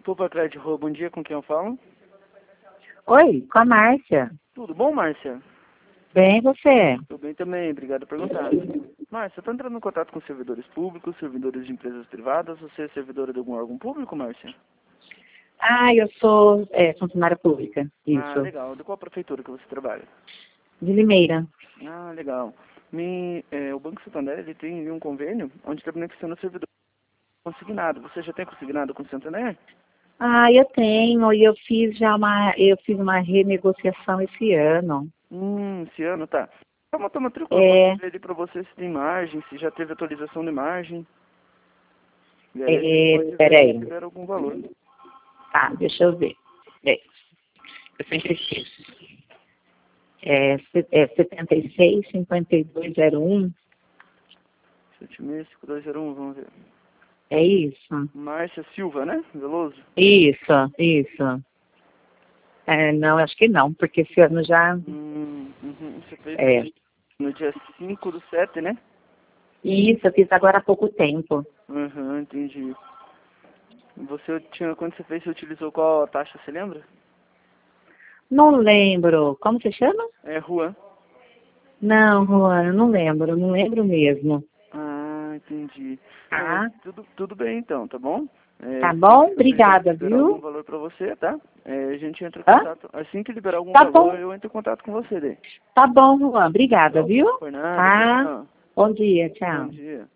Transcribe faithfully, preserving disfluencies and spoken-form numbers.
Popaclé de Rua, bom dia, com quem eu falo? Oi, com a Márcia. Tudo bom, Márcia? Bem, você? Tudo bem também, obrigado por perguntar. Márcia, está entrando em contato com servidores públicos, servidores de empresas privadas, você é servidora de algum órgão público, Márcia? Ah, eu sou é, funcionária pública, Ah, isso. legal. De qual prefeitura que você trabalha? De Limeira. Ah, legal. Me, é, o Banco Santander, ele tem um convênio onde está beneficiando o servidor consignado. Você já tem consignado com o Santander? Ah, eu tenho, e eu fiz já uma, eu fiz uma renegociação esse ano. Hum, esse ano, tá. Vamos tomar matrícula, É, posso ver ali para você se tem margem, se já teve atualização de margem. E aí a gente é, pode ver se peraí. tiver algum valor. Tá, deixa eu ver. Peraí. Eu sempre esqueço. É, se- é setenta e seis, cinquenta e dois, zero um. sete seis cinco dois zero um, vamos ver. É isso? Márcia Silva, né? Veloso? Isso, isso. É, não, acho que não, porque esse ano já... Hum, uhum. Você fez É. no dia cinco do sete, né? Isso, eu fiz agora há pouco tempo. Uhum, entendi. Você tinha, quando você fez, você utilizou qual taxa, você lembra? Não lembro. Como você chama? É Juan. Não, Juan, eu não lembro. Não lembro mesmo. Ah, entendi. Não, Tá? tudo, tudo bem então, tá bom? É, Tá assim bom? que também já Obrigada, liberar algum viu? valor pra você, tá? É, a gente entra em Hã? contato. Assim que liberar algum Tá valor, bom. eu entro em contato com você daí. Tá bom, Juan. Obrigada, Então, viu? por nada, Tá? tchau. Bom dia, Bom tchau. dia.